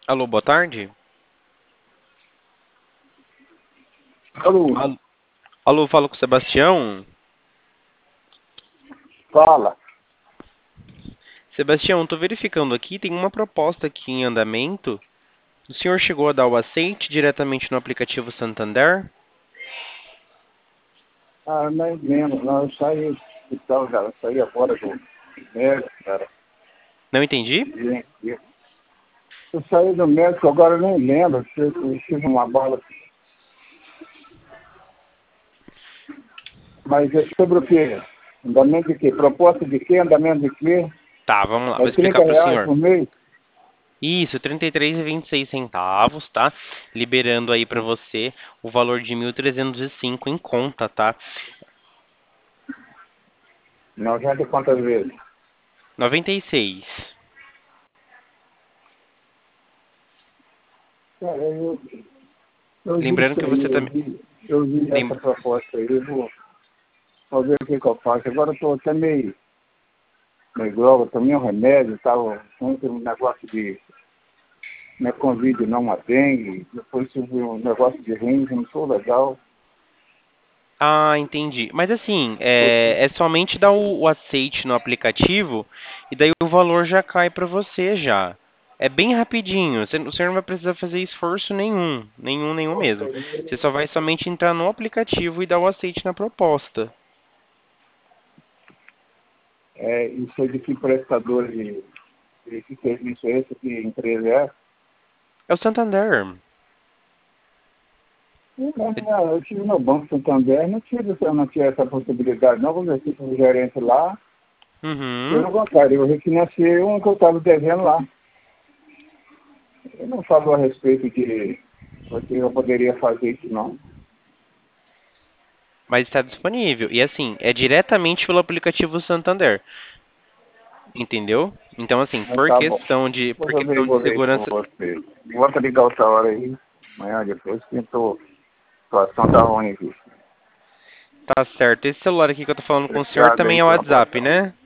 Alô, boa tarde. Alô, Alô, alô, falo com o Sebastião. fala. Sebastião, tô verificando aqui, tem uma proposta aqui em andamento. O senhor chegou a dar o aceite diretamente no aplicativo Santander? Ah, nem lembro, não, eu saí do hospital já, eu saí agora do médico, cara. Não entendi? Eu saí do médico, agora eu nem lembro se eu tive uma bala. Mas é sobre o quê? Andamento de quê? Proposta de quê? Andamento de quê? Tá, vamos lá, É vou explicar para o R$ 30 senhor. por mês? Isso, R$ 33,26, tá? Liberando aí para você o valor de 1.305 em conta, tá? Não, já de quantas vezes? 96. Cara, eu vi Lembrando isso que aí, você também... eu vi essa lem- proposta aí, vou ver o que eu faço. Agora eu estou até meio droga, tomei um remédio, estava com um negócio de. Não é Covid, não, uma dengue. Depois subiu um negócio de rins, não sou legal. Ah, entendi. Mas assim, é somente dar o aceite no aplicativo e daí o valor já cai para você já. É bem rapidinho. O senhor não vai precisar fazer esforço nenhum, nenhum mesmo. Você só vai somente entrar no aplicativo e dar o aceite na proposta. É, isso aí de que prestador de que serviço é esse, que empresa é? É o Santander. Eu tive no Banco Santander, não tive essa possibilidade, não. Conversei com o gerente lá, Uhum. pelo contrário, eu refinanciei um que eu estava devendo lá. Ele não falou a respeito de que eu poderia fazer isso, não. Mas está disponível. E assim, é diretamente pelo aplicativo Santander. Entendeu? Então assim, Mas tá bom. por Depois eu questão de averiguo isso com segurança. você. Volta a ligar outra hora aí. Amanhã depois que a situação tá ruim aqui. Tá certo. Esse celular aqui que eu tô falando com o senhor Obrigado também aí é o pela WhatsApp, atenção. né?